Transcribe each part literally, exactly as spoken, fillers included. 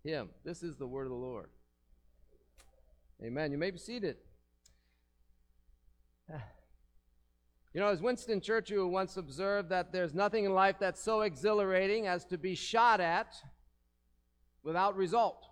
him. This is the word of the Lord. Amen. You may be seated. You know, as Winston Churchill once observed, that there's nothing in life that's so exhilarating as to be shot at without result.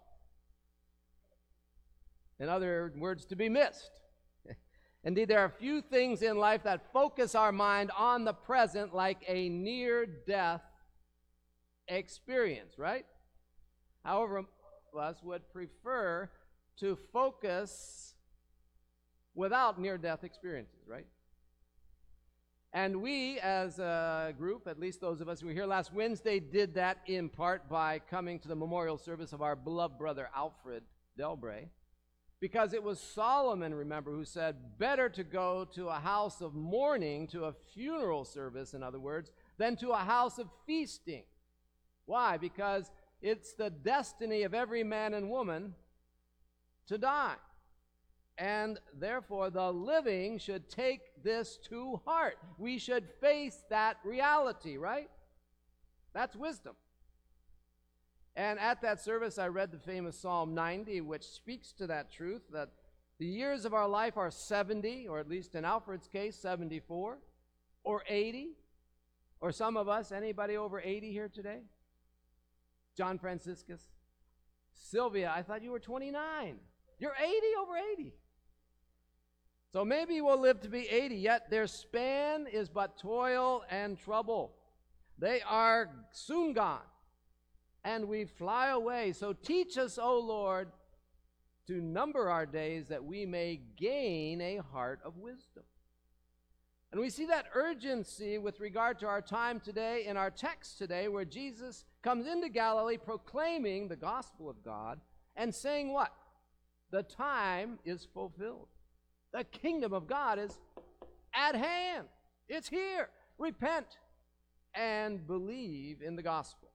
In other words, to be missed. Indeed, there are few things in life that focus our mind on the present like a near-death experience, right? However, most of us would prefer to focus without near-death experiences, right? And we, as a group, at least those of us who were here last Wednesday, did that in part by coming to the memorial service of our beloved brother Alfred Delbray. Because it was Solomon, remember, who said, better to go to a house of mourning, to a funeral service, in other words, than to a house of feasting. Why? Because it's the destiny of every man and woman to die. And therefore, the living should take this to heart. We should face that reality, right? That's wisdom. And at that service, I read the famous Psalm ninety, which speaks to that truth, that the years of our life are seventy, or at least in Alfred's case, seventy-four, or eighty, or some of us, anybody over eighty here today? John Franciscus. Sylvia, I thought you were twenty-nine. You're eighty over eighty. So maybe we'll live to be eighty, yet their span is but toil and trouble. They are soon gone, and we fly away. So teach us, O Lord, to number our days that we may gain a heart of wisdom. And we see that urgency with regard to our time today in our text today, where Jesus comes into Galilee proclaiming the gospel of God and saying what? The time is fulfilled. The kingdom of God is at hand. It's here. Repent and believe in the gospel.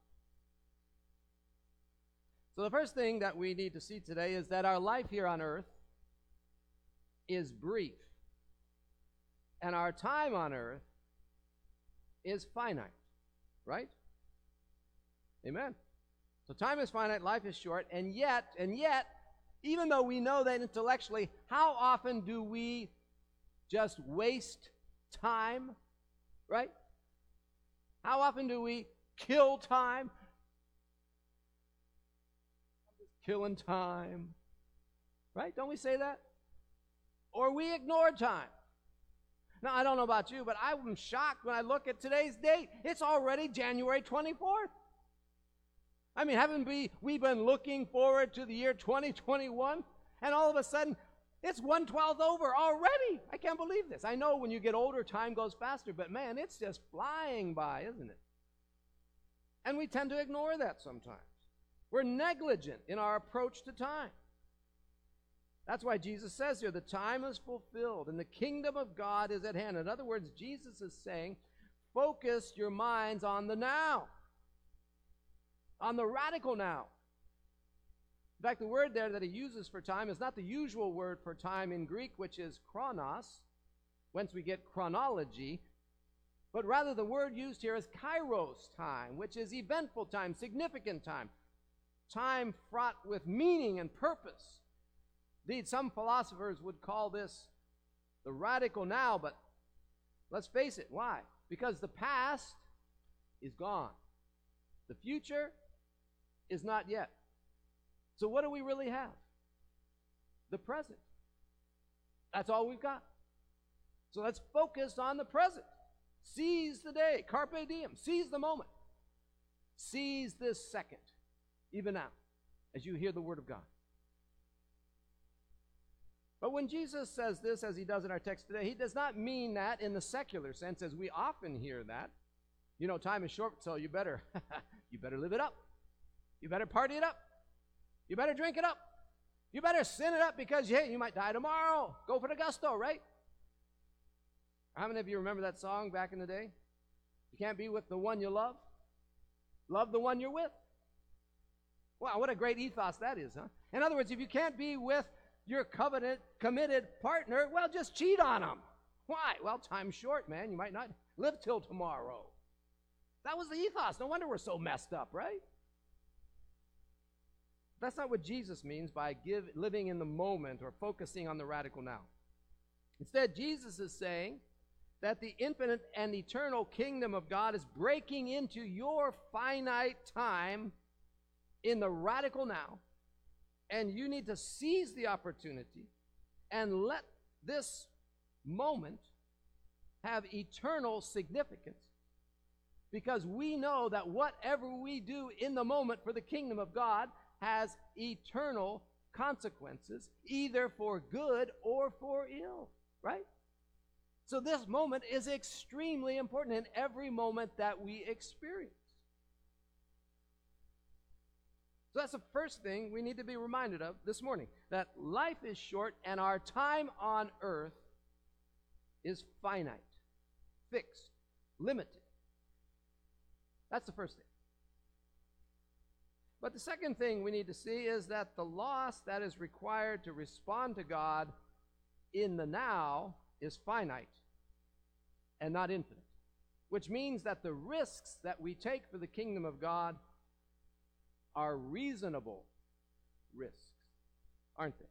So the first thing that we need to see today is that our life here on earth is brief, and our time on earth is finite, right? Amen. So time is finite, life is short, and yet, and yet, even though we know that intellectually, how often do we just waste time, right? How often do we kill time? I'm just killing time, right? Don't we say that? Or we ignore time. Now, I don't know about you, but I'm shocked when I look at today's date. It's already January twenty-fourth. I mean, haven't we, we been looking forward to the year twenty twenty-one? And all of a sudden, it's one twelfth over already. I can't believe this. I know when you get older, time goes faster, but man, it's just flying by, isn't it? And we tend to ignore that sometimes. We're negligent in our approach to time. That's why Jesus says here, the time is fulfilled and the kingdom of God is at hand. In other words, Jesus is saying, focus your minds on the now, on the radical now. In fact, the word there that he uses for time is not the usual word for time in Greek, which is chronos, whence we get chronology, but rather the word used here is kairos time, which is eventful time, significant time, time fraught with meaning and purpose. Indeed, some philosophers would call this the radical now, but let's face it, why? Because the past is gone. The future is not yet. So what do we really have? The present. That's all we've got. So let's focus on the present. Seize the day. Carpe diem. Seize the moment. Seize this second, even now, as you hear the word of God. But when Jesus says this, as he does in our text today, he does not mean that in the secular sense, as we often hear that. You know, time is short, so you better, you better live it up. You better party it up. You better drink it up. You better sin it up because, hey, you might die tomorrow. Go for the gusto, right? How many of you remember that song back in the day? You can't be with the one you love. Love the one you're with. Wow, what a great ethos that is, huh? In other words, if you can't be with your covenant, committed partner, well, just cheat on them. Why? Well, time's short, man. You might not live till tomorrow. That was the ethos. No wonder we're so messed up, right? That's not what Jesus means by give, living in the moment or focusing on the radical now. Instead, Jesus is saying that the infinite and eternal kingdom of God is breaking into your finite time in the radical now, and you need to seize the opportunity and let this moment have eternal significance, because we know that whatever we do in the moment for the kingdom of God has eternal consequences, either for good or for ill, right? So this moment is extremely important in every moment that we experience. So that's the first thing we need to be reminded of this morning, that life is short and our time on earth is finite, fixed, limited. That's the first thing. But the second thing we need to see is that the loss that is required to respond to God in the now is finite and not infinite, which means that the risks that we take for the kingdom of God are reasonable risks, aren't they?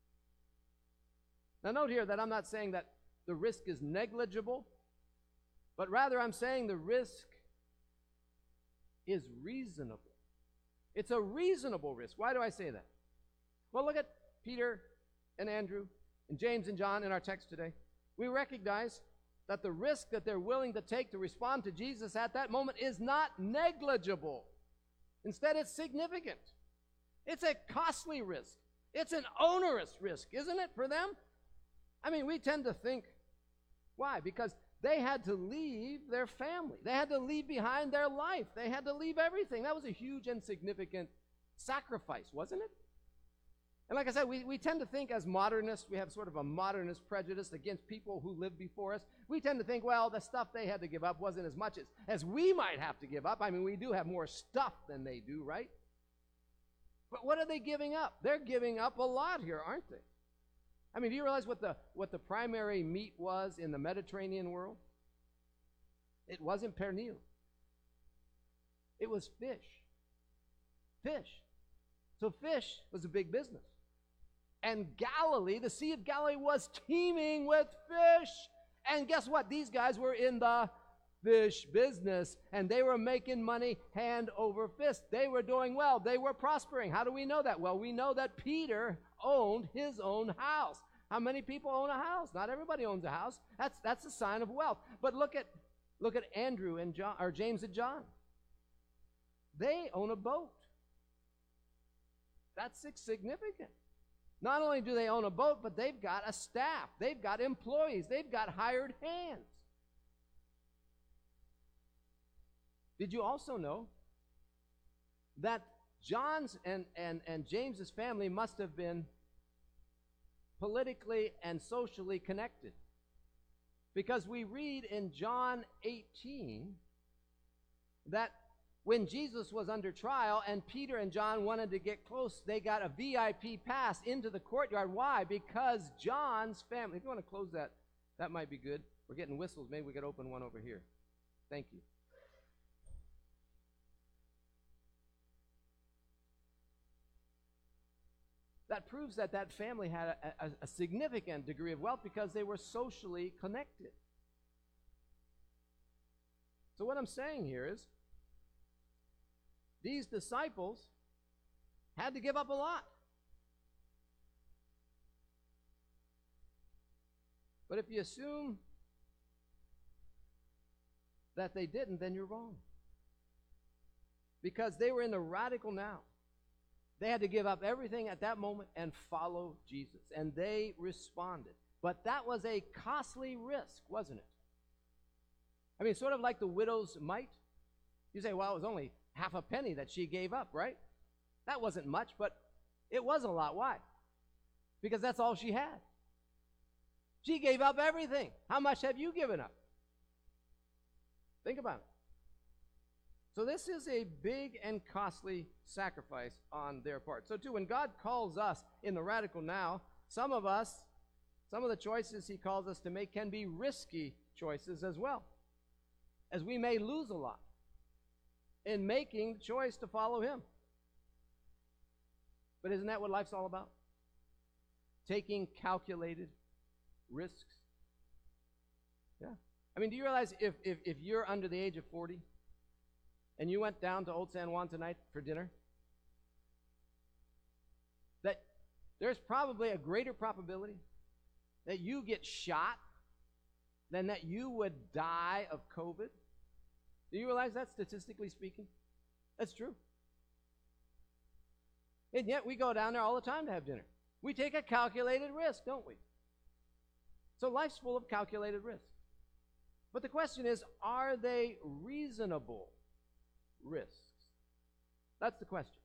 Now note here that I'm not saying that the risk is negligible, but rather I'm saying the risk is reasonable. It's a reasonable risk. Why do I say that? Well, look at Peter and Andrew and James and John in our text today. We recognize that the risk that they're willing to take to respond to Jesus at that moment is not negligible. Instead, it's significant. It's a costly risk. It's an onerous risk, isn't it, for them? I mean, we tend to think, why? Because they had to leave their family. They had to leave behind their life. They had to leave everything. That was a huge and significant sacrifice, wasn't it? And like I said, we, we tend to think as modernists, we have sort of a modernist prejudice against people who lived before us. We tend to think, well, the stuff they had to give up wasn't as much as, as we might have to give up. I mean, we do have more stuff than they do, right? But what are they giving up? They're giving up a lot here, aren't they? I mean, do you realize what the, what the primary meat was in the Mediterranean world? It wasn't pernil. It was fish. Fish. So fish was a big business. And Galilee, the Sea of Galilee, was teeming with fish. And guess what? These guys were in the fish business, and they were making money hand over fist. They were doing well. They were prospering. How do we know that? Well, we know that Peter owned his own house. How many people own a house? Not everybody owns a house. That's that's a sign of wealth. But look at look at Andrew and John, or James and John. They own a boat. That's significant. Not only do they own a boat, but they've got a staff. They've got employees. They've got hired hands. Did you also know that John's and, and, and James's family must have been politically and socially connected? Because we read in John eighteen that when Jesus was under trial and Peter and John wanted to get close, they got a V I P pass into the courtyard. Why? Because John's family, if you want to close that, that might be good. We're getting whistles. Maybe we could open one over here. Thank you. That proves that that family had a, a, a significant degree of wealth because they were socially connected. So what I'm saying here is, these disciples had to give up a lot. But if you assume that they didn't, then you're wrong. Because they were in the radical now. They had to give up everything at that moment and follow Jesus. And they responded. But that was a costly risk, wasn't it? I mean, sort of like the widow's mite. You say, well, it was only half a penny that she gave up, right? That wasn't much, but it was a lot. Why? Because that's all she had. She gave up everything. How much have you given up? Think about it. So this is a big and costly sacrifice on their part. So too, when God calls us in the radical now, some of us, some of the choices he calls us to make can be risky choices as well, as we may lose a lot in making the choice to follow him. But isn't that what life's all about? Taking calculated risks. Yeah. I mean, do you realize if, if, if you're under the age of forty and you went down to Old San Juan tonight for dinner, that there's probably a greater probability that you get shot than that you would die of COVID? Do you realize that, statistically speaking? That's true. And yet we go down there all the time to have dinner. We take a calculated risk, don't we? So life's full of calculated risks. But the question is, are they reasonable risks? That's the question.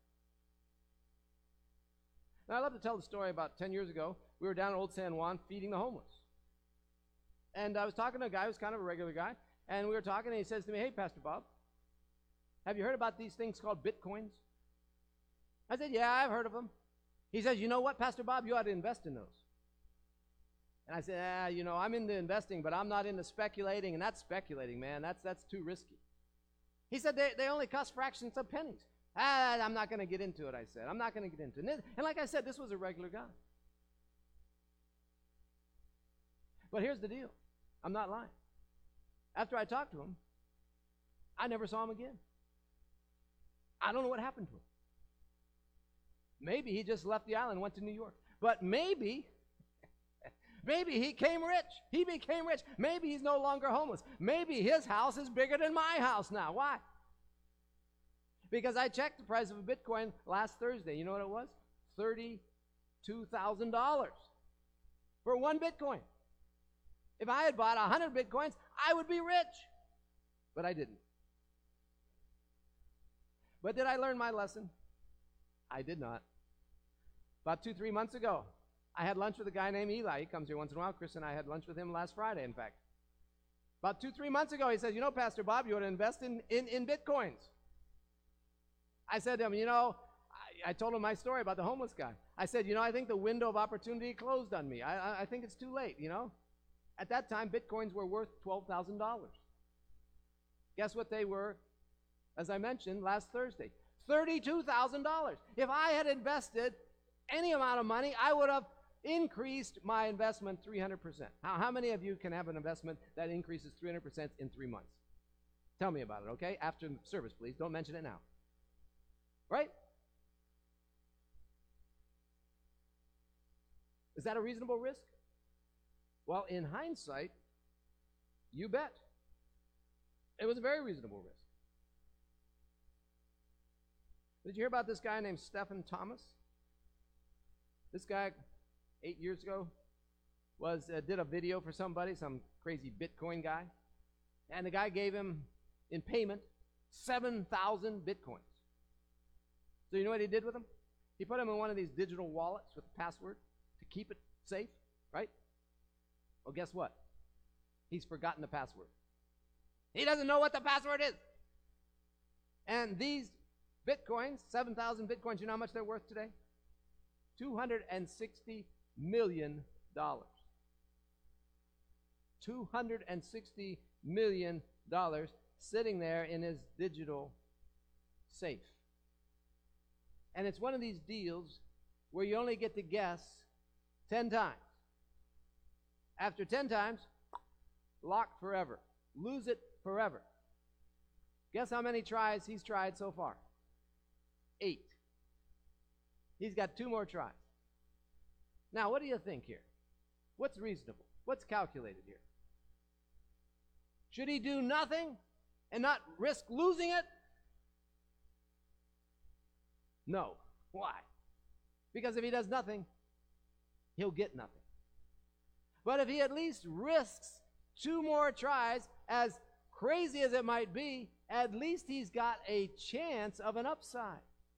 Now, I love to tell the story about ten years ago. We were down at Old San Juan feeding the homeless. And I was talking to a guy who's kind of a regular guy, and we were talking, and he says to me, "Hey, Pastor Bob, have you heard about these things called Bitcoins?" I said, "Yeah, I've heard of them." He says, "You know what, Pastor Bob, you ought to invest in those." And I said, ah, you know, I'm into investing, but I'm not into speculating, and that's speculating, man. That's that's too risky. He said, they, they only cost fractions of pennies. Ah, I'm not going to get into it, I said. I'm not going to get into it. And like I said, this was a regular guy. But here's the deal. I'm not lying. After I talked to him, I never saw him again. I don't know what happened to him. Maybe he just left the island and went to New York. But maybe, maybe he came rich. He became rich. Maybe he's no longer homeless. Maybe his house is bigger than my house now. Why? Because I checked the price of a Bitcoin last Thursday. You know what it was? thirty-two thousand dollars for one Bitcoin. If I had bought one hundred Bitcoins, I would be rich. But I didn't. But did I learn my lesson? I did not. About two, three months ago, I had lunch with a guy named Eli. He comes here once in a while. Chris and I had lunch with him last Friday, in fact. About two, three months ago, he says, "You know, Pastor Bob, you ought to invest in, in, in Bitcoins." I said to him, you know, I, I told him my story about the homeless guy. I said, you know, I think the window of opportunity closed on me. I, I, I think it's too late, you know. At that time, Bitcoins were worth twelve thousand dollars. Guess what they were, as I mentioned, last Thursday? thirty-two thousand dollars. If I had invested any amount of money, I would have increased my investment three hundred percent. How, how many of you can have an investment that increases three hundred percent in three months? Tell me about it, okay? After service, please. Don't mention it now. Right? Is that a reasonable risk? Well, in hindsight, you bet. It was a very reasonable risk. Did you hear about this guy named Stephen Thomas? This guy, eight years ago, was uh, did a video for somebody, some crazy Bitcoin guy, and the guy gave him, in payment, seven thousand Bitcoins. So you know what he did with them? He put them in one of these digital wallets with a password to keep it safe, right? Well, guess what? He's forgotten the password. He doesn't know what the password is. And these Bitcoins, seven thousand Bitcoins, you know how much they're worth today? two hundred sixty million dollars. two hundred sixty million dollars sitting there in his digital safe. And it's one of these deals where you only get to guess ten times. After ten times, locked forever. Lose it forever. Guess how many tries he's tried so far? Eight. He's got two more tries. Now, what do you think here? What's reasonable? What's calculated here? Should he do nothing and not risk losing it? No. Why? Because if he does nothing, he'll get nothing. But if he at least risks two more tries, as crazy as it might be, at least he's got a chance of an upside.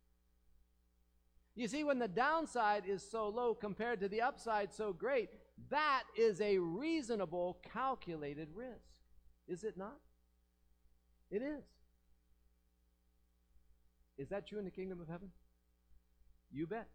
You see, when the downside is so low compared to the upside so great, that is a reasonable, calculated risk. Is it not? It is. Is that true in the kingdom of heaven? You bet.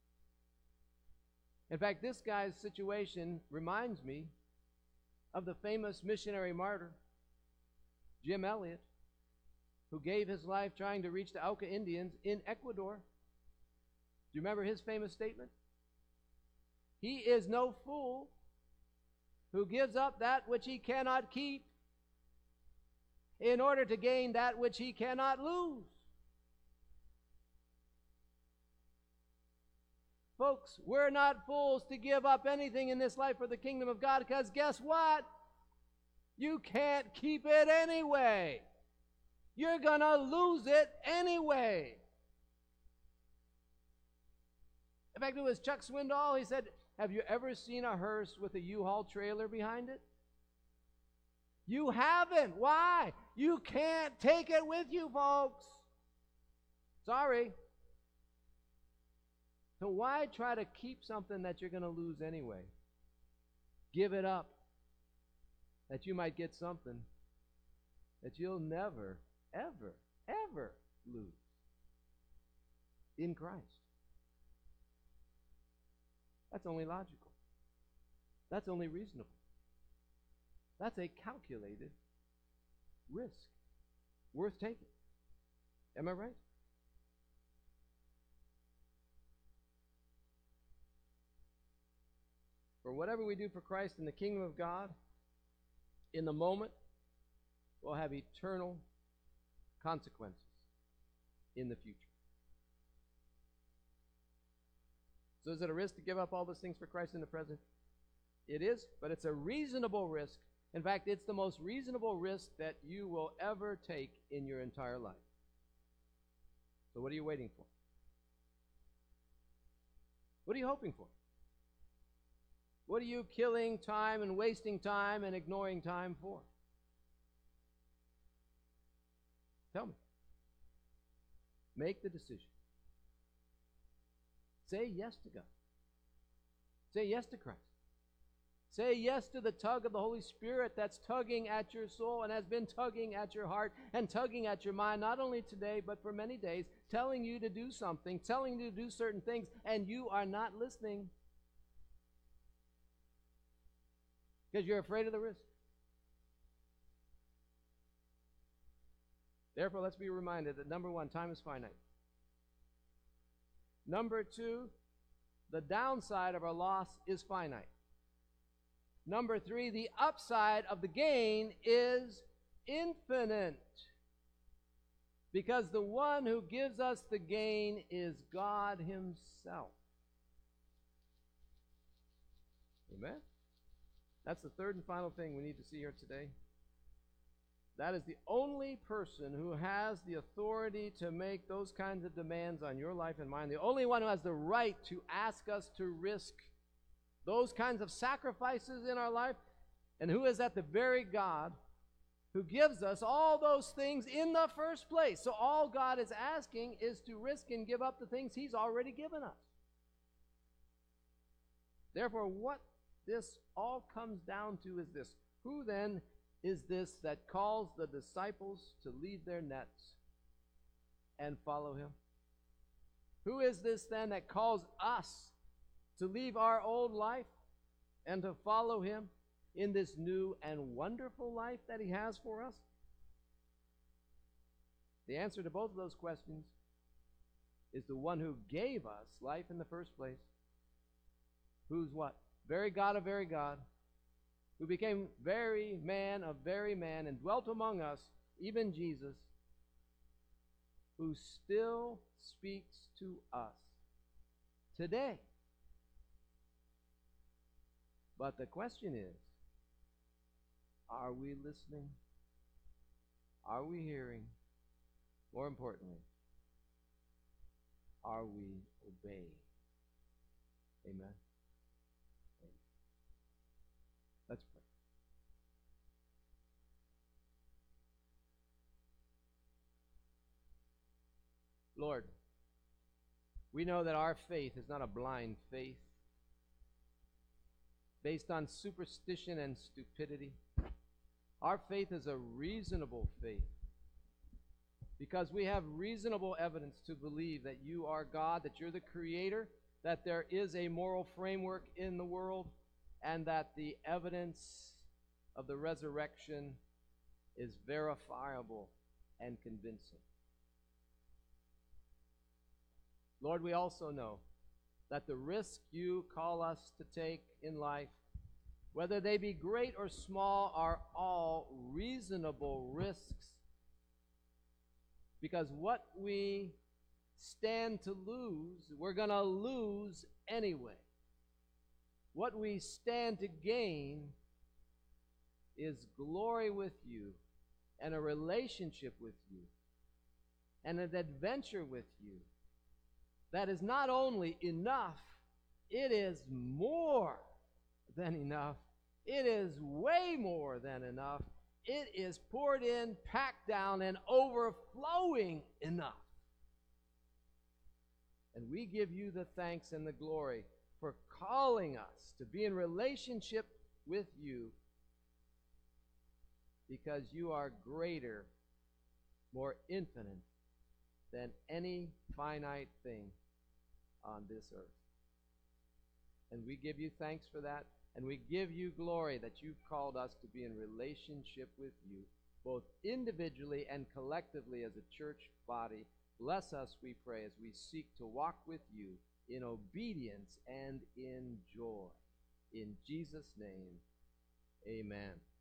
In fact, this guy's situation reminds me of the famous missionary martyr, Jim Elliot, who gave his life trying to reach the Auca Indians in Ecuador. you remember his famous statement? He is no fool who gives up that which he cannot keep in order to gain that which he cannot lose. Folks, we're not fools to give up anything in this life for the kingdom of God, because guess what? You can't keep it anyway. You're going to lose it anyway. In fact, it was Chuck Swindoll. He said, have you ever seen a hearse with a U-Haul trailer behind it? You haven't. Why? You can't take it with you, folks. Sorry. So why try to keep something that you're going to lose anyway? Give it up, that you might get something that you'll never, ever, ever lose in Christ. That's only logical. That's only reasonable. That's a calculated risk worth taking. Am I right? For whatever we do for Christ in the kingdom of God, in the moment, will have eternal consequences in the future. So is it a risk to give up all those things for Christ in the present? It is, but it's a reasonable risk. In fact, it's the most reasonable risk that you will ever take in your entire life. So what are you waiting for? What are you hoping for? What are you killing time and wasting time and ignoring time for? Tell me. Make the decision. Say yes to God. Say yes to Christ. Say yes to the tug of the Holy Spirit that's tugging at your soul and has been tugging at your heart and tugging at your mind, not only today, but for many days, telling you to do something, telling you to do certain things, and you are not listening because you're afraid of the risk. Therefore, let's be reminded that, number one, time is finite. Number two, the downside of our loss is finite. Number three, the upside of the gain is infinite. Because the one who gives us the gain is God himself. Amen? That's the third and final thing we need to see here today. That is the only person who has the authority to make those kinds of demands on your life and mine. The only one who has the right to ask us to risk those kinds of sacrifices in our life, and who is at the very God who gives us all those things in the first place. So all God is asking is to risk and give up the things he's already given us. Therefore, what this all comes down to is this: who then is this that calls the disciples to leave their nets and follow him? Who is this then that calls us to leave our old life and to follow him in this new and wonderful life that he has for us? The answer to both of those questions is the one who gave us life in the first place. Who's what? Very God of very God, who became very man of very man and dwelt among us, even Jesus, who still speaks to us today. But the question is, are we listening? Are we hearing? More importantly, are we obeying? Amen. Amen. Let's pray. Lord, we know that our faith is not a blind faith based on superstition and stupidity. Our faith is a reasonable faith because we have reasonable evidence to believe that you are God, that you're the creator, that there is a moral framework in the world, and that the evidence of the resurrection is verifiable and convincing. Lord, we also know that the risk you call us to take in life, whether they be great or small, are all reasonable risks. Because what we stand to lose, we're going to lose anyway. What we stand to gain is glory with you and a relationship with you and an adventure with you that is not only enough, it is more than enough. It is way more than enough. It is poured in, packed down, and overflowing enough. And we give you the thanks and the glory for calling us to be in relationship with you, because you are greater, more infinite than any finite thing on this earth. And we give you thanks for that, and we give you glory that you've called us to be in relationship with you, both individually and collectively as a church body. Bless us, we pray, as we seek to walk with you in obedience and in joy. In Jesus' name, amen.